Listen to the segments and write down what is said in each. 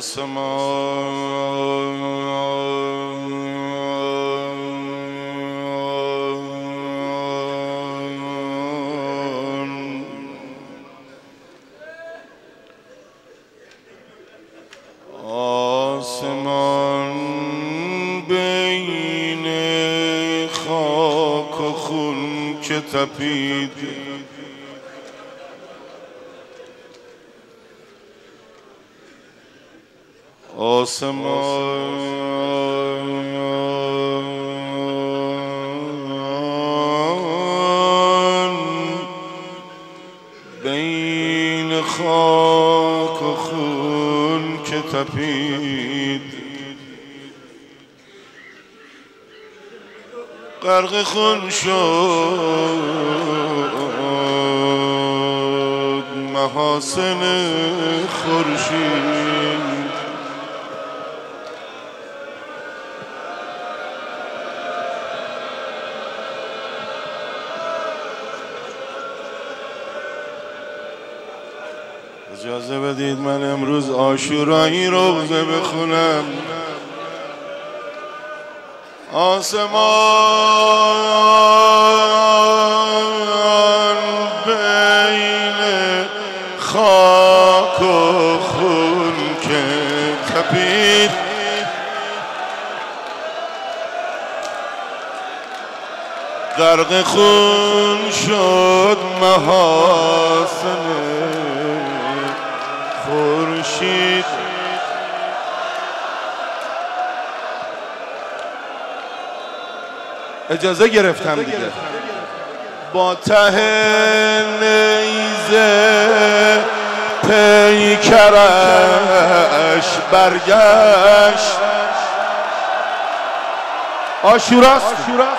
آسمان بین خاک و خون که تپید، آسمان بین خاک و خون که تپید، غرق خون شد محاسن خورشید. اجازه بدید من امروز عاشورایی روزه بخونم. آسمان بین خاک و خون که تپید، غرق خون شد محاسن خورشید. اجازه گرفتم دیگه. با ته نیزه پیکرش برگشت. عاشوراست.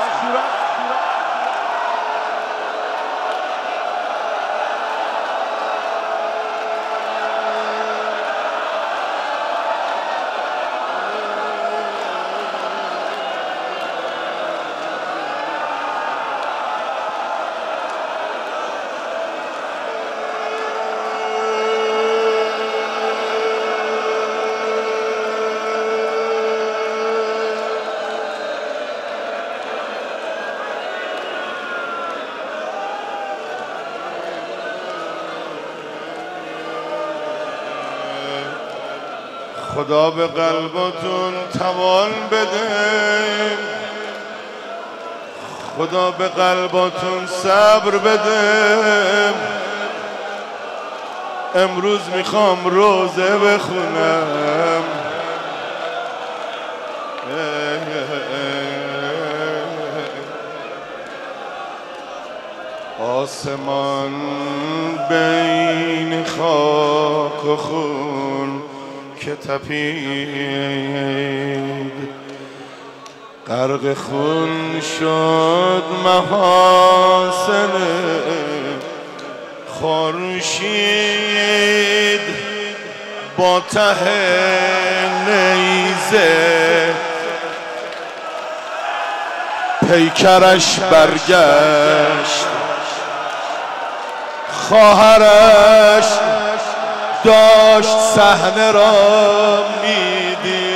خدا به قلبتون توان بده، خدا به قلبتون صبر بده. امروز میخوام روزه بخونم. آسمان بین خاک و خون که تپید، غرق خون شد محاسن خورشید. با ته نیزه پیکرش برگشت، خواهرش داشت صحنه را میدید.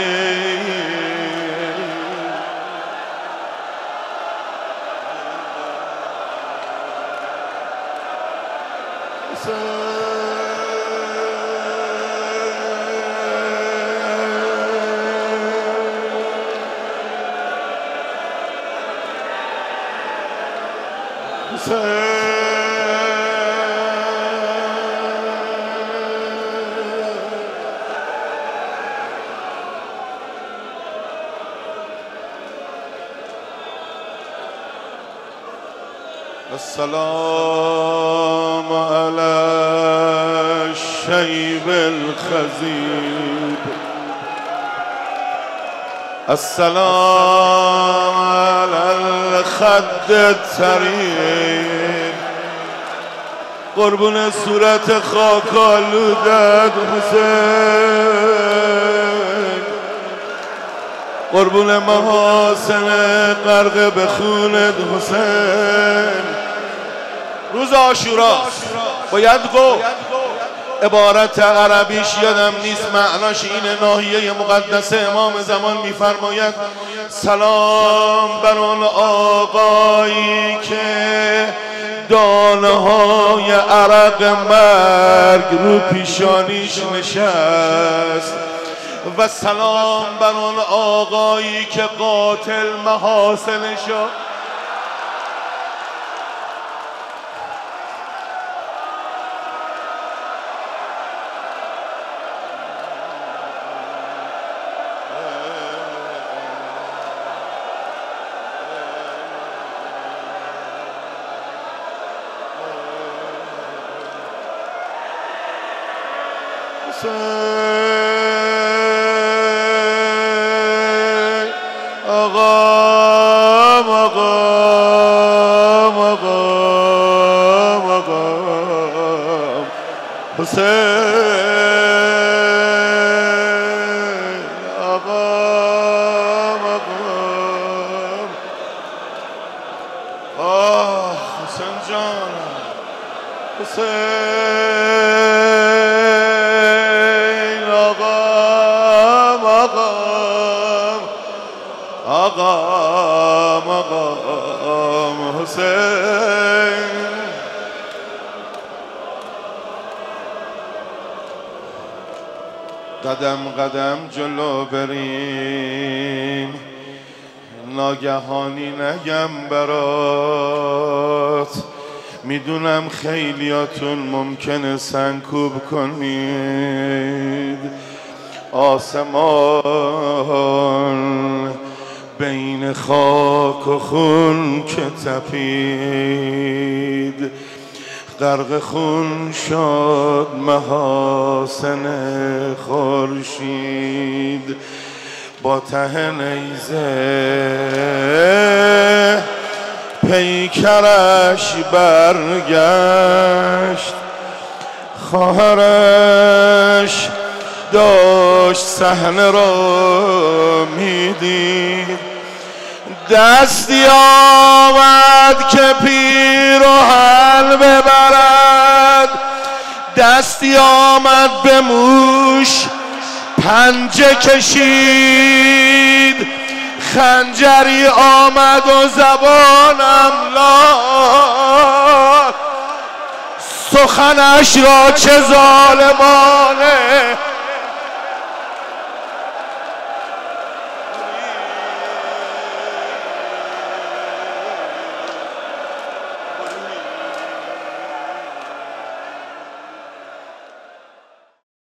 السلام على الشيب الخزيب، السلام على الخد الطريب. قربون صورت خاک آلودت حسین، قربون محاسن غرق به خونت حسین. روز عاشوراست، باید گفت عبارت عربیش یادم نیست، معناش اینه. ناحیه مقدس امام زمان میفرماید سلام بر آن آقایی که دانه های عرق مرگ رو پیشانیش نشست، و سلام بر آن آقایی که قاتل محاسنشو آقام آقام آقام آقام حسین آقام آقام آه حسین جان حسین آقام آقام آقام آقام حسین. قدم قدم جلو بریم، ناگهانی نگم برات، میدونم خیلیاتون ممکنه سنگکوب کنید. آسمان بین خاک و خون که تپید، غرق خون شد محاسن خورشید. با ته نیزه پیکرش برگشت، خواهرش داشت صحنه را میدید. دستی آمد که پیراهن ببرد، دستی آمد به موش پنجه کشید، خنجری آمد و زبانم لاک، سخنش را چه ظالمانه